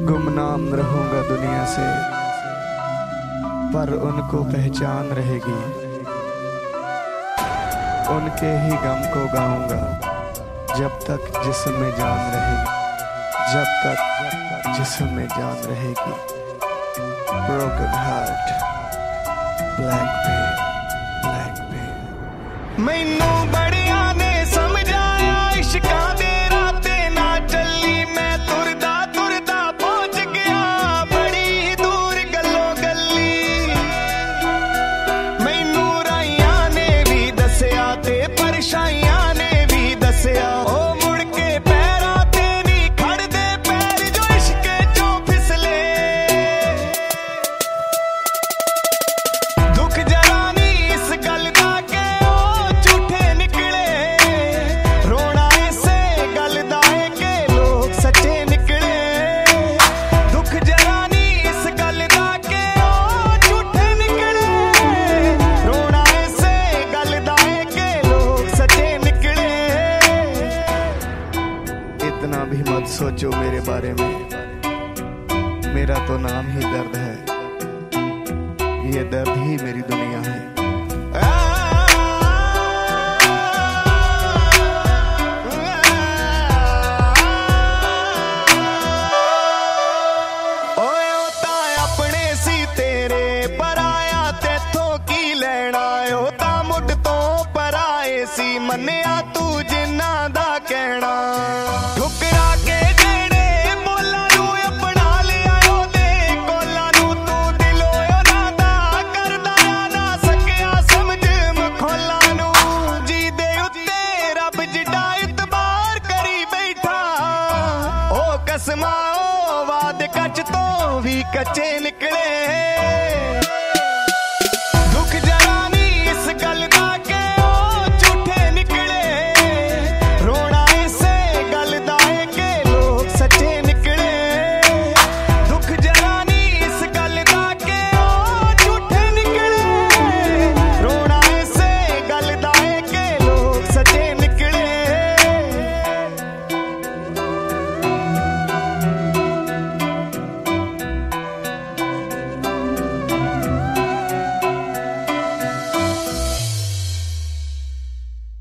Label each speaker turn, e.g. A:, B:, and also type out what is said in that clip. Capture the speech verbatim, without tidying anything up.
A: गुमनाम रहूंगा दुनिया से, पर उनको पहचान रहेगी। उनके ही गम को गाऊंगा जब तक जिस्म में जान रहेगी, जब तक जिस्म में जान रहेगी। Broken heart, black pain, black pain. मैनू बड़िया ने समझाया इश्कां दे राते ना चली, मैं तुरदा तुरदा पहुंच गया बड़ी दूर गल्लो गल्ली। मैनू राइया ने भी दसिया ते परछाइयां ने भी दसिया, ओ मुड़ के पैरां ते नहीं खड़दे पैर जो इश्के चों फिसले। दुख जरा नहीं इस गल दा के ओ झूठे निकले, रोना इसे गल दा है के लोग सच्चे निकले। दुख जरा नहीं इस गल दा के ओ झूठे निकले, रोना इसे गल दा है के लोग सच्चे निकले। इतना भी मत सोचो मेरे बारे में, मेरा तो नाम ही दर्द है, ये दर्द ही मेरी दुनिया है। ओए ओ तां अपने सी तेरे पराया तेथों की लेना, ओ तां मुड तो पराए सी मन्निया तू जिन्ना दा कहना। ठुकरा के जेड़े बोलां नू अपना लिया ओदे कोलां नू तू दिलों ओना दा करदा ना सकिया समझ मखौलां नू। जी दे उत्ते रब जिड्डा इतबार करी बैठा, ओ कसमां ओ वाद कच तो भी कच्चे निकले।